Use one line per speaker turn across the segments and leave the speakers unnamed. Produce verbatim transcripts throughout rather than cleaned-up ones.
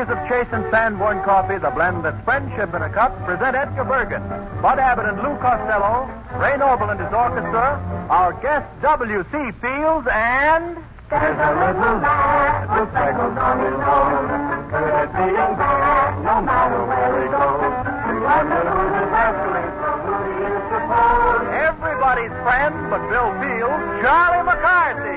makers of Chase and Sanborn Coffee, the blend that's friendship in a cup, present Edgar Bergen, Bud Abbott and Lou Costello, Ray Noble and his orchestra, our guest W C Fields, and...
There's a little lad with freckles on his nose, good at being bad, no matter where he goes. We wonder who's his Hercules, who he is supposed.
Everybody's friend but Bill Fields, Charlie McCarthy.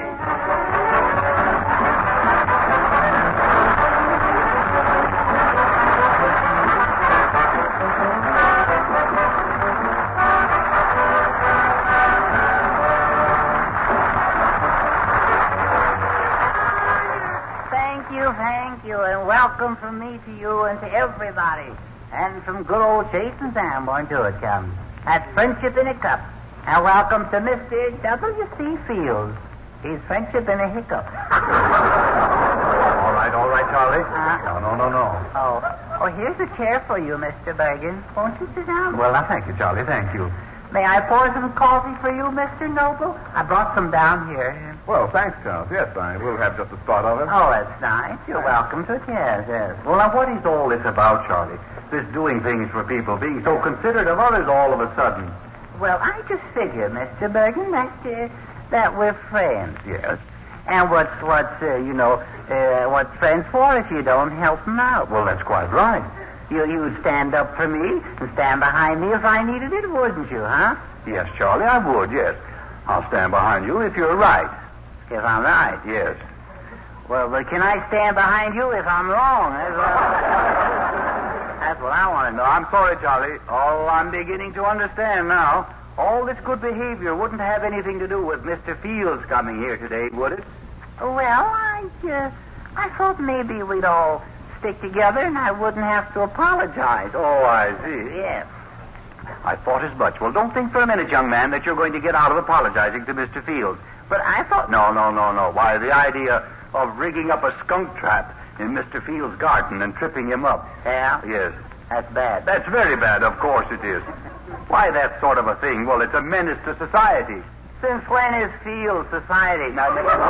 Thank you, and welcome from me to you and to everybody. And from good old Chase and Sanborn to it comes. That's Friendship in a Cup. And welcome to Mister W C Fields. He's Friendship in a Hiccup.
all right, all right, Charlie.
Uh,
no, no, no, no.
Oh, oh, here's a chair for you, Mister Bergen. Won't you sit down?
Well, now, thank you, Charlie, thank you.
May I pour some coffee for you, Mister Noble? I brought some down here.
Well, thanks, Charles. Yes, I will have just a spot of it.
Oh, that's nice. You're welcome to it. Yes, yes.
Well, now, what is all this about, Charlie? This doing things for people, being so considerate of others all of a sudden.
Well, I just figure, Mister Bergen, that, uh, that we're friends.
Yes.
And what's, what's uh, you know, uh, what's friends for if you don't help them out?
Well, that's quite right.
You, you'd stand up for me and stand behind me if I needed it, wouldn't you, huh?
Yes, Charlie, I would, yes. I'll stand behind you if you're right.
If I'm right?
Yes.
Well, but can I stand behind you if I'm wrong? That's what, that's what I want to know.
I'm sorry, Charlie. Oh, I'm beginning to understand now. All this good behavior wouldn't have anything to do with Mister Fields coming here today, would it?
Well, I, uh, I thought maybe we'd all stick together and I wouldn't have to apologize.
Oh, I see.
Yes.
I thought as much. Well, don't think for a minute, young man, that you're going to get out of apologizing to Mister Fields.
But I thought...
No, no, no, no. Why, the idea of rigging up a skunk trap in Mister Fields' garden and tripping him up.
Yeah?
Yes.
That's bad.
That's very bad, of course it is. Why, that sort of a thing? Well, it's a menace to society.
Since when is Fields society? Now,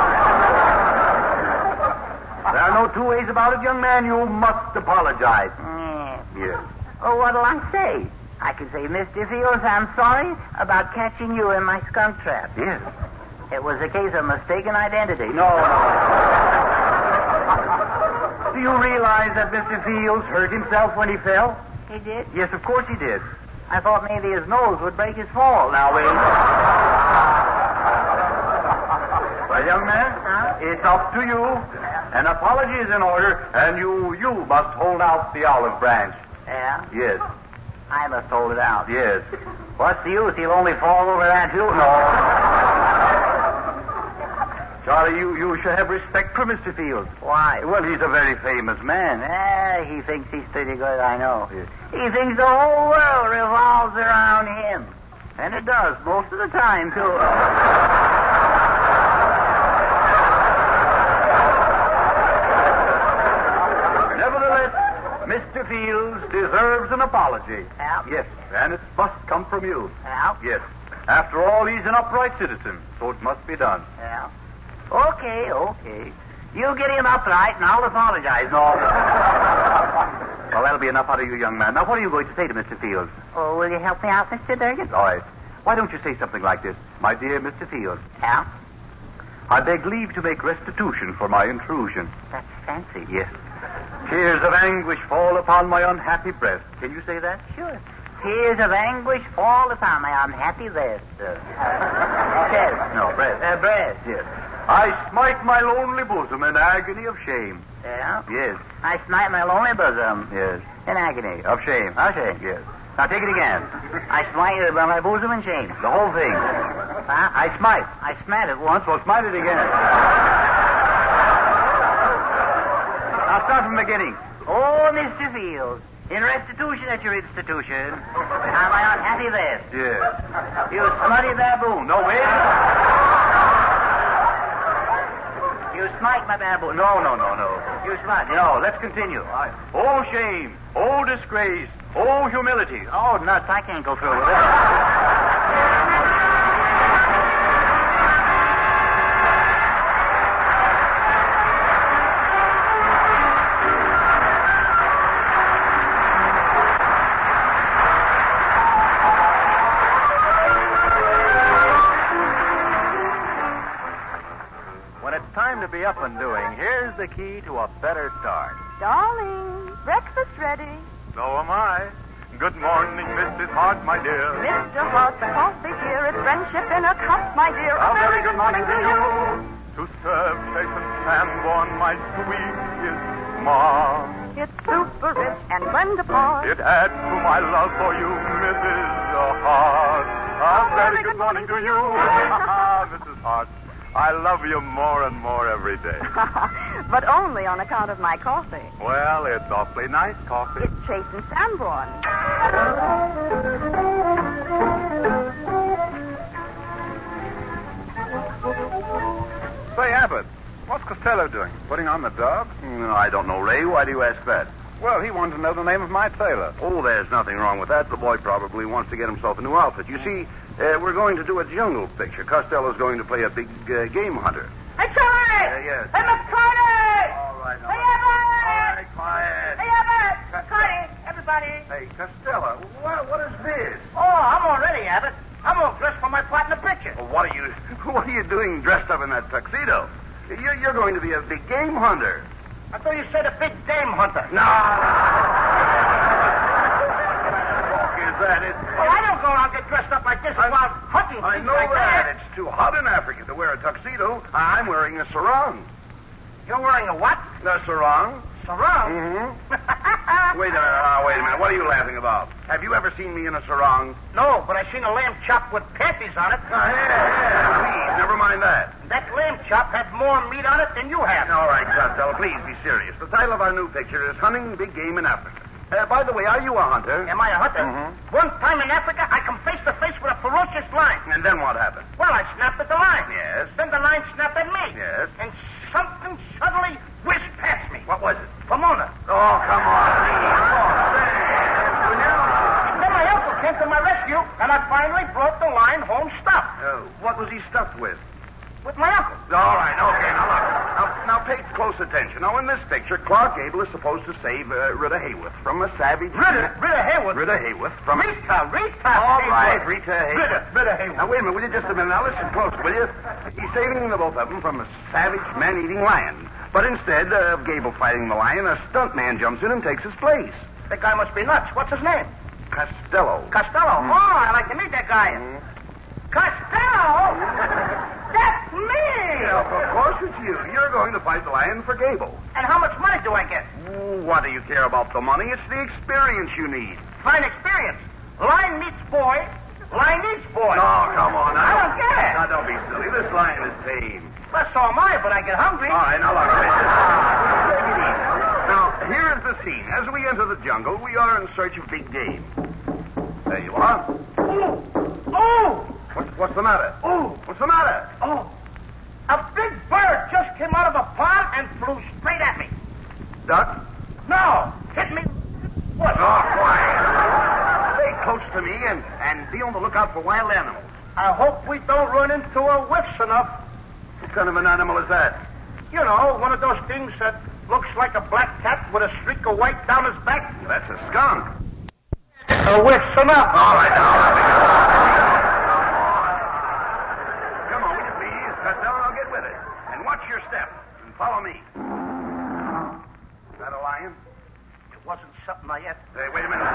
there are no two ways about it, young man. You must apologize.
Mm.
Yes.
Oh, what'll I say? I can say, Mister Fields, I'm sorry about catching you in my skunk trap.
Yes.
It was a case of mistaken identity.
No, no. Do you realize that Mister Fields hurt himself when he fell?
He did?
Yes, of course he did.
I thought maybe his nose would break his fall.
Now, wait. Well, young man,
huh?
It's up to you. An apology is in order, and you you must hold out the olive branch.
Yeah?
Yes.
I must hold it out.
Yes.
What's the use? He'll only fall over that, too. No.
Charlie, you, you should have respect for Mister Fields.
Why?
Well, he's a very famous man.
Eh, he thinks he's pretty good, I know. Yes. He thinks the whole world revolves around him. And it does, most of the time, too.
Nevertheless, Mister Fields deserves an apology.
Yeah?
Yes, and it must come from you.
Yeah?
Yes. After all, he's an upright citizen, so it must be done.
Yeah. Okay, okay. You get him upright, and I'll apologize. No.
Well, that'll be enough out of you, young man. Now, what are you going to say to Mister Fields?
Oh, will you help me out, Mister Bergen?
All right. Why don't you say something like this? My dear Mister Fields,
Yeah?
I beg leave to make restitution for my intrusion.
That's fancy.
Yes. Tears of anguish fall upon my unhappy breast. Can you say that?
Sure. Tears of anguish fall upon my unhappy breast. Uh, chest.
No, breast.
Uh, breast.
Yes. I smite my lonely bosom in agony of shame.
Yeah?
Yes.
I smite my lonely bosom.
Yes.
In agony.
Of shame.
Of shame.
Yes. Now take it again.
I smite my bosom in shame.
The whole thing.
Huh?
I smite.
I smat it once.
Well, smite it again. Now start from the beginning.
Oh, Mister Fields, in restitution at your institution, on my unhappy breast.
Yes.
You smutty baboon.
No, wait.
You smite my baboon.
No, no, no, no.
You smite.
No, let's continue. Oh, shame. Oh, disgrace. Oh, humility.
Oh, nuts, I can't go through with it.
already up and doing, here's the key to a better start.
Darling, breakfast ready.
So am I. Good morning, Missus Hart, my dear.
Mister Hart, the coffee here is friendship in a cup, my dear.
A very good morning to you. To serve Jason Sanborn, my sweetest Ma.
It's super rich and when to part.
It adds to my love for you, Missus Hart. A very good morning to you, Missus Hart. I love you more and more every day.
But only on account of my coffee.
Well, it's awfully nice coffee.
It's Chase and Sanborn.
Say, Abbott, what's Costello doing? Putting on the dog?
No, I don't know, Ray. Why do you ask that?
Well, he wanted to know the name of my tailor.
Oh, there's nothing wrong with that. The boy probably wants to get himself a new outfit. You see, uh, we're going to do a jungle picture. Costello's going to play a big uh, game hunter.
Hey, Charlie!
Uh, yes.
Hey, McCarty!
All right, all
Hey,
right.
Abbott!
All right, quiet.
Hey, Abbott! Cardi, everybody.
Hey, Costello, what, what is this?
Oh, I'm all ready, Abbott. I'm all dressed for my part in the picture.
Well, what are you What are you doing dressed up in that tuxedo? You're, you're going to be a big game hunter.
I thought you said a big game hunter.
No! What is that? It,
Well, I don't go around get dressed up like this
I-
while hunting
I
things
know
like
that.
that.
It's too hot in Africa to wear a tuxedo. I'm wearing a sarong.
You're wearing a what?
A sarong?
Sarong?
Mm-hmm. Wait a minute. Uh, wait a minute. What are you laughing about? Have you ever seen me in a sarong?
No, but I seen a lamb chop with panties on it.
Uh, yeah, yeah. Please, never mind that.
That lamb chop had more meat on it than you have.
All right, Costello, please be serious. The title of our new picture is Hunting Big Game in Africa. Uh, by the way, are you a hunter?
Am I a hunter?
Mhm.
One time in Africa, I come face to face with a ferocious lion.
And then what happened?
Well, I snapped at the lion.
Yes.
Then the lion snapped at me.
Yes.
And something suddenly whizzed past me.
What was it?
Pomona.
Oh, come on.
Then my uncle came to my rescue, and I finally brought the lion home stuffed.
Uh, what was he stuffed with?
With my uncle.
All right, okay, now look. Now, now pay close attention. Now, in this picture, Clark Gable is supposed to save uh, Rita Hayworth from a savage...
Rita, Rita Hayworth.
Rita Hayworth from...
Rita, Rita.
All
Hayworth.
right, Rita Hayworth.
Rita, Rita Hayworth.
Now, wait a minute, will you just a minute? Now, listen close, will you? He's saving the both of them from a savage, man-eating lion. But instead of Gable fighting the lion, a stunt man jumps in and takes his place.
That guy must be nuts. What's his name?
Costello.
Costello.
Mm.
Oh, I'd like to meet that guy.
Mm.
Costello? That's me!
Yeah, of course it's you. You're going to fight the lion for Gable.
And how much money do I get?
Ooh, what do you care about the money? It's the experience you need.
Fine experience. Lion meets boy. Lion eats boy.
Oh, come on.
I don't get it.
Now, don't be silly. This lion is tame.
Well, so am I, but I get hungry.
All right, now look. Now, here is the scene. As we enter the jungle, we are in search of big game. There you are.
Oh! Oh!
What's, what's the matter?
Oh!
What's the matter?
Oh! A big bird just came out of a pond and flew straight at me.
Duck?
No! Hit me. What?
Oh, quiet. Stay close to me and, and be on the lookout for wild animals.
I hope we don't run into a whiffs enough.
What kind of an animal is that?
You know, one of those things that looks like a black cat with a streak of white down his back.
That's a skunk.
A whiffs enough.
All right, now. Come on, will you please? Costello, I'll get with it. And watch your step. And follow me. Is that a lion?
It wasn't something I ate.
Hey, wait a minute.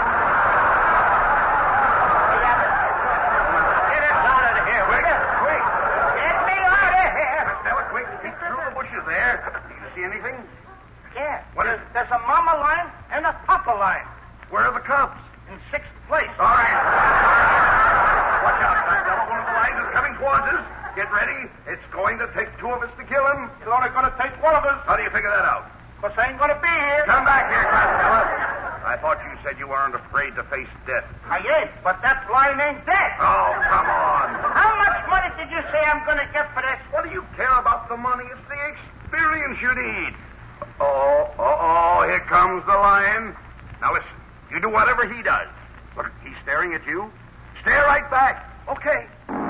Get us out of here, will you?
Quick.
Get me out of here.
Costello, quick. Peek through the bushes there. Do you see anything?
Yeah.
What is-
There's, there's a mama lion and a papa lion
Where are the cubs?
in sixth place.
All right. Watch out, Costello. One of the lions is coming towards us. Get ready. It's going to take two of us to kill him.
It's only going to take one of us,
How do you figure that out?
because I ain't going to be here.
Come back here, Costello. I thought you said you weren't afraid to face death.
I ain't, but that lion ain't dead.
Oh, come on.
How much money did you say I'm going to get for this?
What do you care about the money? It's the experience you need. Oh, oh, oh, here comes the lion. Now listen, you do whatever he does. Look, he's staring at you. Stare right back. Okay.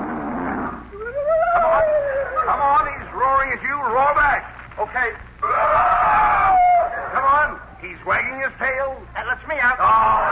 Come on. Come on, he's roaring at you. Roar back. Okay. Come on. He's wagging his tail.
That lets me out.
Oh.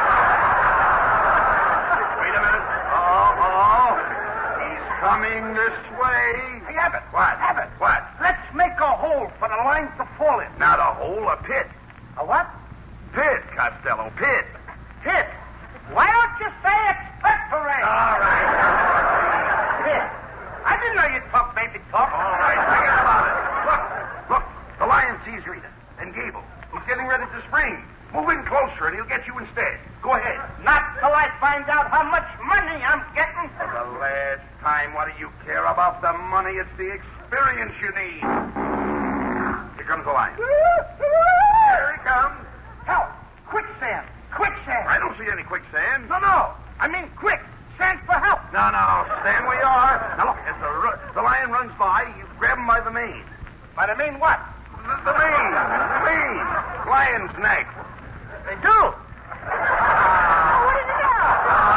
Wait a minute. Oh, oh. He's coming this way.
Hey, Abbott.
What?
Abbott.
What?
Let's make a hole for
the line's to fall in. Not a hole, a pit.
A what?
Pit, Costello, pit.
Pit. Why don't you say expectorate?
All right.
Pit. I didn't know you'd talk baby talk.
All right, forget about it. Look, look, the lion sees Rita and Gable. He's getting ready to spring. Move in closer and he'll get you instead. Go ahead.
Not till I find out how much money I'm getting.
For the last time, what do you care about the money? It's the experience you need. Here comes the lion. Here he comes.
Help! Quicksand! Quicksand!
I don't see any quicksand.
No, no. I mean quick. Send for help.
No, no. Stand where you are. Now, look, as the, ru- the lion runs by, you grab him by the mane.
By the mean what?
The, the mane. The mane. Lion's neck.
They do. Oh, what is it now?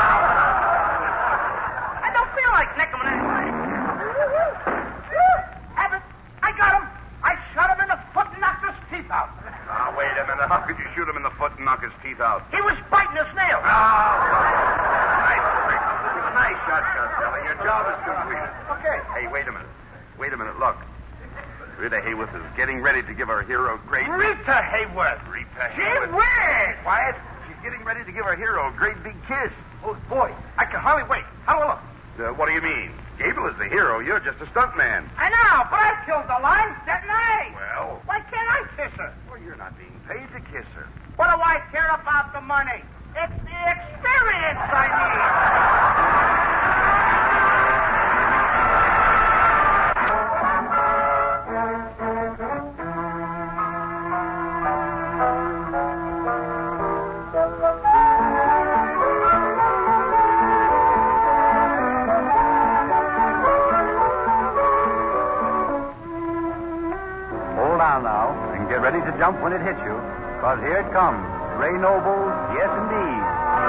I don't feel like necking him anyway. Abbott, I got him. I shot him in the foot and knocked his teeth out.
Now, wait a minute. How could you shoot him in the foot and knock his teeth out?
He was biting his nail.
Oh, nice trick. Nice shot, Costello. Your job is completed.
Okay.
Hey, wait a minute. Wait a minute. Look. Rita Hayworth is getting ready to give our hero a great...
Rita Hayworth.
Rita
Gee
Hayworth.
whiz.
Quiet. She's getting ready to give our hero a great big kiss.
Oh, boy. I can hardly wait. How do I look?
Uh, what do you mean? Gable is the hero. You're just a stuntman.
I know, but I killed the lion, didn't I?
Well...
Why can't I kiss her?
Well, you're not being paid to kiss her.
What do I care about the money? It's the experience I need.
Hold on now, and get ready to jump when it hits you, because here it comes. Ray Noble's Yes Indeed.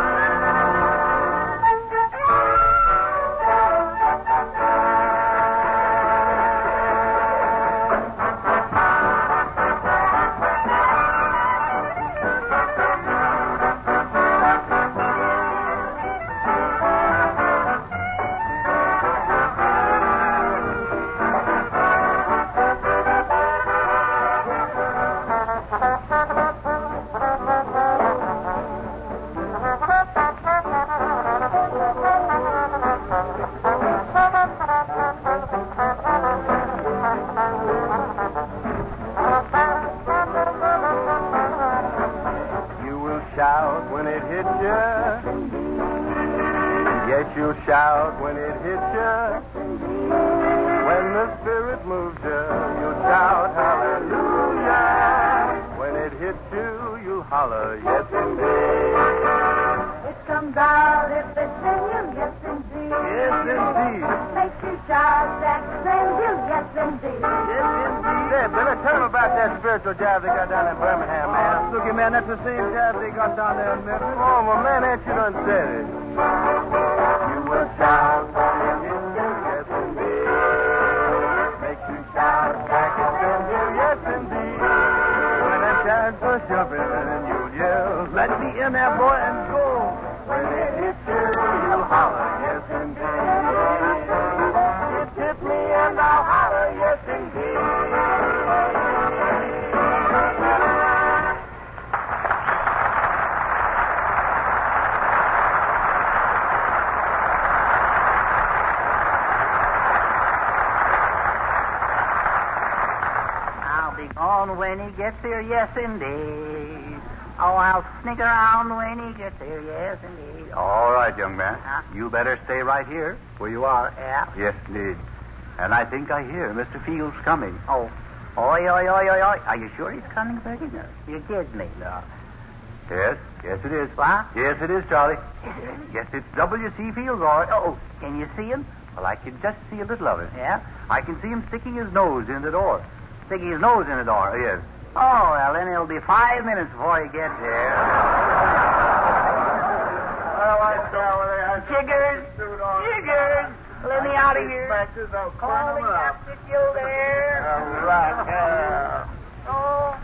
Shout when it hits you. Yes, you'll shout when it hits you. When the spirit moves you, you'll shout hallelujah. When it hits you, you'll holler, yes indeed.
It comes out if it's in you, yes indeed.
Yes indeed.
Makes you shout, that sends you, yes indeed.
Yes indeed. Hey, Billy, tell them about that spiritual jazz they got down in Birmingham, man. Snooky, man, that's the same jazz they got down there in Memphis. Oh, my man, ain't you done said it? You will shout when it hits you, yes indeed. Makes you shout, back it sends you, yes indeed. When that jazz was jumping, and you'll yell, let me in there, boy, and go. When it hits you, you'll holler, yes indeed. It hit me and I'll holler, yes indeed.
On when he gets here, yes indeed. Oh, I'll sneak around when he gets here, yes indeed.
All right, young man.
Huh?
You better stay right here where you are.
Yeah.
Yes, indeed. And I think I hear Mister Fields coming.
Oh. Oi, oi, oi, oi, oi. Are you sure he's coming, Bertie? No. You kidding me? No.
Yes, yes it is.
What?
Yes it is, Charlie. Yes, it's W C Fields, all right.
Oh, can you see him?
Well, I can just see a little of it.
Yeah?
I can see him sticking his nose in the door.
Sticking his nose in the door.
Yes.
Oh, well, then it'll be five minutes before he gets here. Chiggers! Chiggers! Let me out of here. Call the captain, you there.
All right. Yeah.
Oh.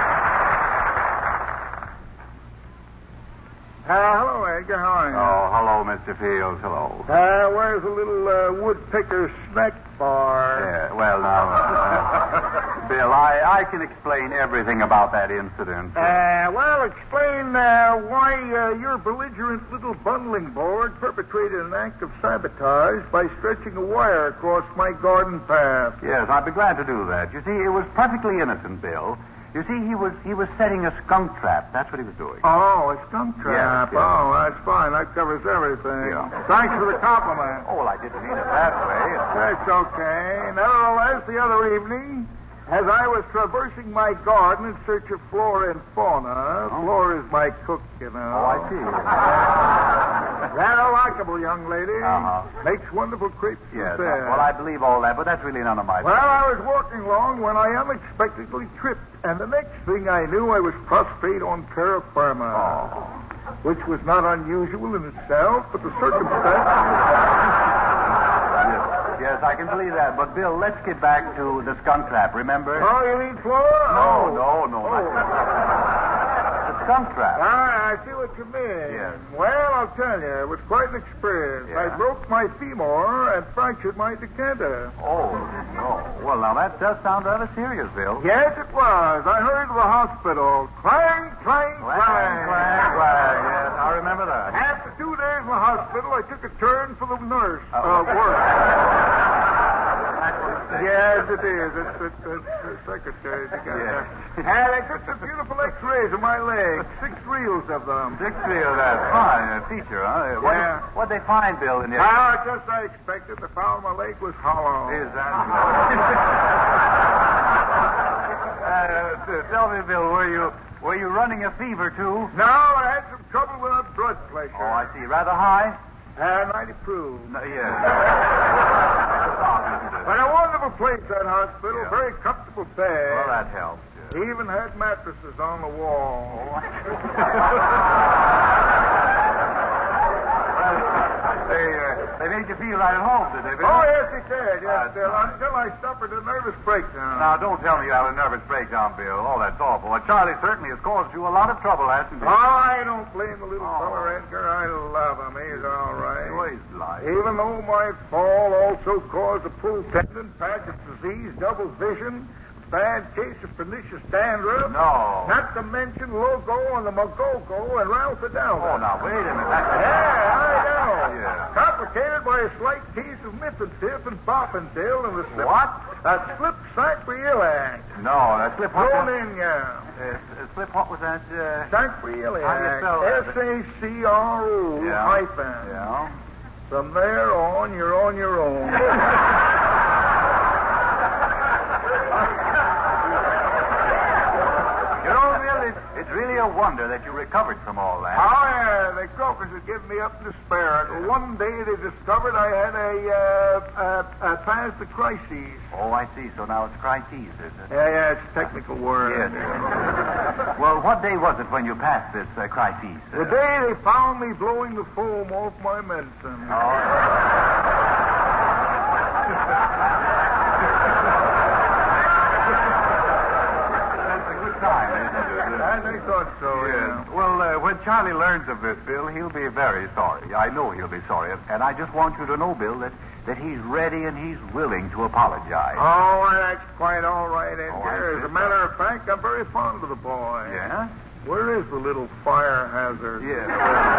Uh, hello, Edgar. How are you?
Oh, hello,
Hello, Mister Fields. Hello.
Uh, where's the little uh, woodpecker snack bar?
Yeah, well, now, uh, Bill, I, I can explain everything about that incident.
Uh, well, explain uh, why uh, your belligerent little bundling board perpetrated an act of sabotage by stretching a wire across my garden path.
Yes, I'd be glad to do that. You see, it was perfectly innocent, Bill. You see, he was he was setting a skunk trap. That's what he was doing.
Oh, a skunk trap.
Yes, yes.
Oh, that's fine. That covers everything.
Yeah.
Thanks for the compliment.
Oh, well, I didn't mean it that way.
That's okay. Nevertheless, the other evening, as I was traversing my garden in search of flora and fauna,
Oh.
Flora is my cook, you know.
Oh, I see.
Rather likable young lady.
Uh-huh.
Makes wonderful crepes
Yes,
and fare.
well, I believe all that, but that's really none of my
Well, I was walking along when I unexpectedly tripped, and the next thing I knew, I was prostrate on terra firma,
Oh.
which was not unusual in itself, but the circumstance.
Yes, yes, I can believe that. But, Bill, let's get back to the skunk trap, remember?
Oh, you mean Flora?
No,
Oh.
no, no.
Oh.
The skunk trap.
Ah, I see what you mean.
Yes.
Well, I'll tell you, it was quite an experience.
Yeah.
I broke my femur and fractured my decanter.
Oh, no. Well, now, that does sound rather serious, Bill.
Yes, it was. I hurried to the hospital. Clang, clang,
Clang,
clang.
clang, clang. Yes, I remember that.
After two days in the hospital, I took a turn for the nurse
Oh.
uh, work.
That's what it says.
Yes, it is. It's, it's, it's the secretary.
Yes.
And they took some beautiful x-rays of my legs. Six reels of them.
Six reel, that's fine. A feature, huh? What
Yeah.
What'd they find, Bill, in the...
Ah, just as I expected. They found my leg was hollow.
Is that... uh, t- tell me, Bill, were you were you running a fever, too?
No, I had some trouble with that blood pressure.
Oh, I see. Rather high?
And I approved.
No, yes.
But a wonderful place, that hospital.
Yeah.
Very comfortable bed.
Well, that helps.
He even had mattresses on the wall.
they, uh, they made you feel right at home, did they, Bill?
Oh, yes, he did. Yes,
That's
Bill.
nice.
Until I suffered a nervous breakdown.
Now, don't tell me you had a nervous breakdown, Bill. Oh, that's awful. Well, Charlie certainly has caused you a lot of trouble, hasn't he?
Oh, I don't blame the little
Oh.
fella, Edgar. I love him. He's all right.
Oh, he's light.
Even though my fall also caused a pull tendon, Paget's disease, double vision, bad case of pernicious dandruff.
No.
Not to mention Logo and the Magogo and Ralph Adelma.
Oh, now, wait a minute. That's...
Yeah, I know.
Yeah.
Complicated by a slight case of Mifentif and Boffindale and the slip...
What?
A slip sacroiliac.
No, that slip... What
Thrown
was-
in, yeah.
Uh, uh, slip, what was that? Uh...
Sacroiliac.
How do you spell that?
S A C R O
Yeah.
hyphen.
Yeah.
From there on, you're on your own.
You know, Bill, it's, it's really a wonder that you recovered from all that.
Oh, yeah, the croakers had given me up in despair. And one day they discovered I had a, uh, uh, uh, passed the crises.
Oh, I see. So now it's crises, is it?
Yeah, yeah, it's a technical word.
Yes. Well, what day was it when you passed this uh, crises?
The day they found me blowing the foam off my medicine.
That's a good time, isn't it?
I think thought so,
Yes.
yeah.
Well, uh, when Charlie learns of this, Bill, he'll be very sorry. I know he'll be sorry. And I just want you to know, Bill, that, that he's ready and he's willing to apologize.
Oh, that's quite all right, Edgar.
Oh, I see.
As a matter of fact, I'm very fond of the boy.
Yeah?
Where is the little fire hazard?
Yes.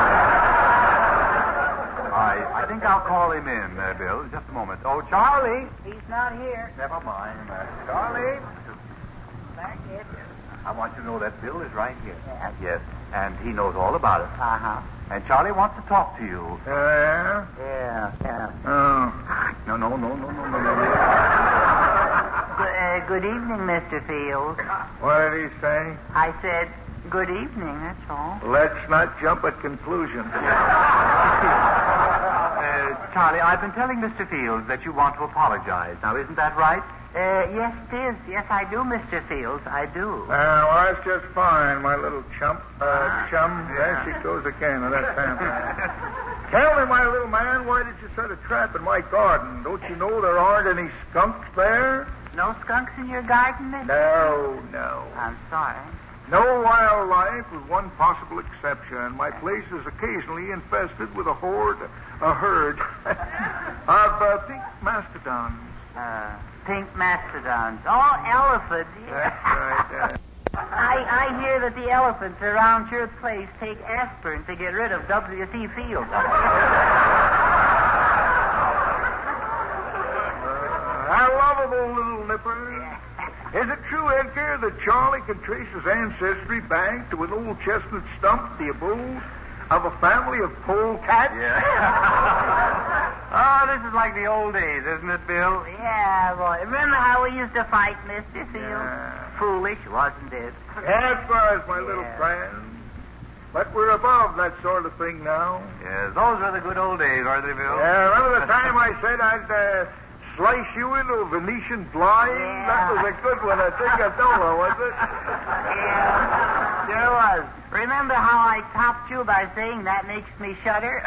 I, I think I'll call him in, uh, Bill. Just a moment. Oh, Charlie.
He's not here.
Never mind. Uh, Charlie.
Back here.
I want you to know that Bill is right here.
Yeah.
Yes. And he knows all about it.
Uh-huh.
And Charlie wants to talk to you.
Yeah?
Yeah, yeah.
Oh.
No, no, no, no, no, no, no.
Good, uh, good evening, Mister Fields.
What did he say?
I said, good evening, that's all.
Let's not jump at conclusions.
Uh, Charlie, I've been telling Mister Fields that you want to apologize. Now, isn't that right?
Uh, yes, it is. Yes, I do, Mister Fields. I do.
Uh, well, that's just fine, my little chump. Uh, chum. There she goes again. Now, that's fantastic. Tell me, my little man, why did you set a trap in my garden? Don't you know there aren't any skunks there?
No skunks in your garden, mister?
No, no.
I'm sorry.
No wildlife with one possible exception. My place is occasionally infested with a horde, a herd of uh, pink mastodons.
Uh, pink mastodons. Oh, elephants.
That's right. Uh,
I, I hear that the elephants around your place take aspirin to get rid of W C Fields.
uh, how lovable little nipper. Is it true, Edgar, that Charlie can trace his ancestry back to an old chestnut stump, the abode of a family of polecats?
Yeah. Oh, this is like the old days, isn't it, Bill?
Yeah, boy. Remember how we used to fight, Mister Fields?
Yeah.
Foolish, wasn't it?
As far as my
Yeah.
little friend. But we're above that sort of thing now.
Yes, those were the good old days, weren't they, Bill?
Yeah, remember the time I said I'd uh, slice you into a Venetian blind?
Yeah.
That was a good one. I think I told her, was it?
Yeah, sure was. Remember how I topped you by saying that makes me shudder?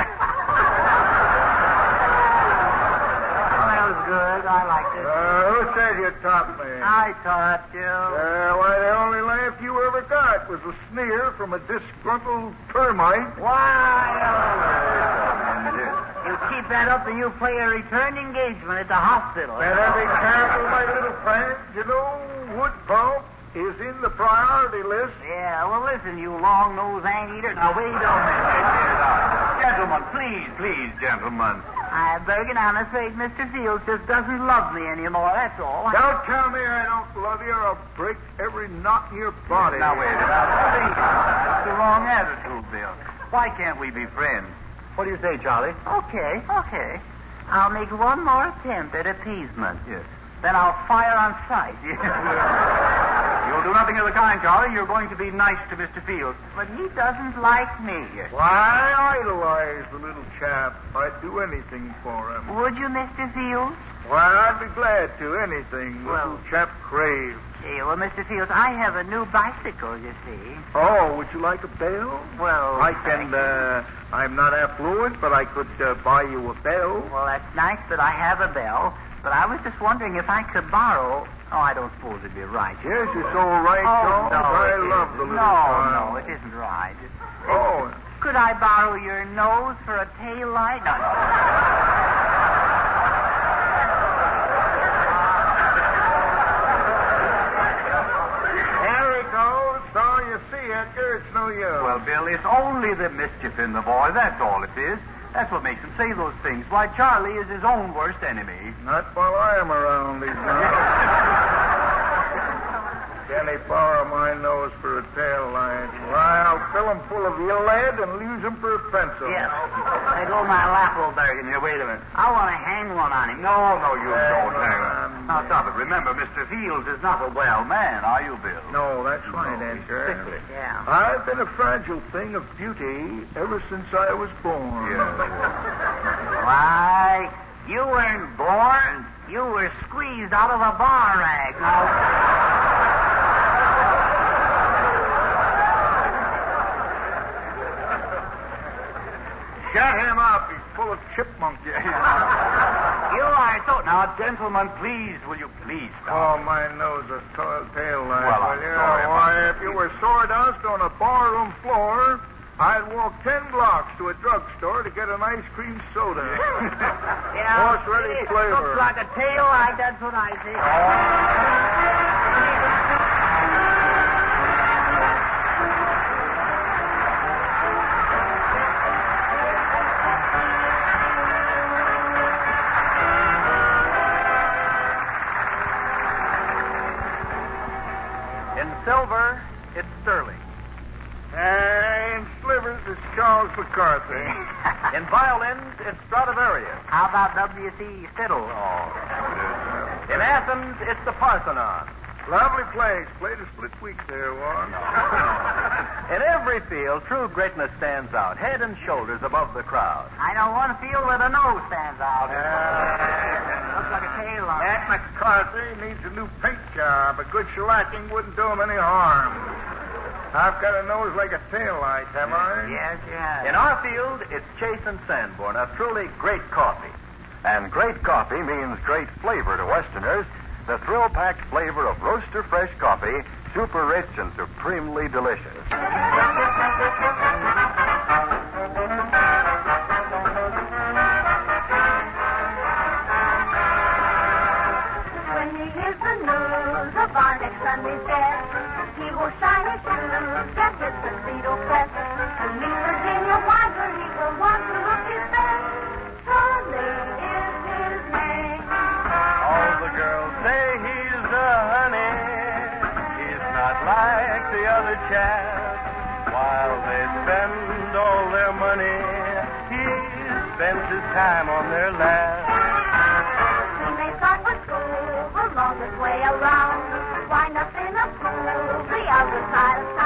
Oh, that was good. I liked it.
Uh, who said you topped me?
I topped you.
Uh, why, the only laugh you ever got was a sneer from a disgruntled termite.
Why? You keep that up and you play a return engagement at the hospital.
Better be careful, my little friend. You know, wood pulp is in the priority list.
Yeah, well, listen, you long-nosed anteater. Now, wait a minute.
Gentlemen, please, please, gentlemen.
Uh, Bergen, I'm afraid Mister Fields just doesn't love me anymore, that's all.
Don't tell me I don't love you, or I'll break every knot in your body.
Now, wait a minute. Please, that's the wrong attitude, Bill. Why can't we be friends? What do you say, Charlie?
Okay, okay. I'll make one more attempt at appeasement.
Yes.
Then I'll fire on sight.
You'll do nothing of the kind, Charlie. You're going to be nice to Mister Fields.
But he doesn't like me.
Why, I idolize the little chap. I'd do anything for him.
Would you, Mister Fields?
Why, I'd be glad to. Anything the
Well-
little chap craves.
Yeah, well, Mister Fields, I have a new bicycle, you see.
Oh, would you like a bell?
Well,
I can, uh, I'm not affluent, but I could uh, buy you a bell.
Well, that's nice that I have a bell, but I was just wondering if I could borrow... Oh, I don't suppose it'd be right.
Yes, it's all right,
Oh,
Jones.
no,
I
it
love
isn't.
the little
No,
child.
no, it isn't right.
Oh,
Could I borrow your nose for a tail light? No.
there he goes. So you see, Edgar, it's no use.
Well, Bill, it's only the mischief in the boy. That's all it is. That's what makes him say those things. Why, Charlie is his own worst enemy.
Not while I am around, he's not. Can he borrow my nose for a tail light? Why, I'll fill him full of lead and use him for a pencil.
Yeah. I go my lap, old Bergen. Here, wait a minute. I want to hang one on him.
No, no, you
Hey,
don't,
no,
Hang
I'm-
Now, stop it. Remember, Mister Fields is not a well man, are you, Bill?
No, that's right,
No, he's
Edgar.
sickly.
Yeah.
I've been a fragile thing of beauty ever since I was born.
Why, you weren't born. You were squeezed out of a bar rag. Now,
Shut him up. He's full of chipmunk.
you are so...
Now, gentlemen, please, will you please stop?
Oh, my nose, a tail, tail light.
Well, I'm
Will you?
sorry about
Why,
that.
if you were sawdust on a barroom floor, I'd walk ten blocks to a drugstore to get an ice cream soda.
Yeah,
Horse ready
it
flavor.
looks like a tail light, that's what I see.
In silver, it's sterling.
And slivers is Charles McCarthy.
In violins, it's Stradivarius.
How about W C Fiddle?
In Athens, it's the Parthenon.
Lovely place. Played a split week there once.
In every field, true greatness stands out, head and shoulders above the crowd.
I know one field where the nose stands out. Looks like a tail light.
That McCarthy needs a new paint job. A good shellacking wouldn't do him any harm. I've got a nose like a tail light, have I?
Yes, yes.
In our field, it's Chase and Sanborn, a truly great coffee. And great coffee means great flavor to Westerners,
the thrill-packed flavor of roaster fresh coffee, super rich and supremely delicious.
When he hears the news of our next Sunday's death, he will shine his shoes, get his tuxedo pressed. To meet Virginia Wilder, he will want to look his best. Charlie is his name.
All the girls say he's the honey. He's not like the other chaps. While they spend all their money, he spends his time on their laps.
He may start with school the longest way around, wind up in a pool the other side of town.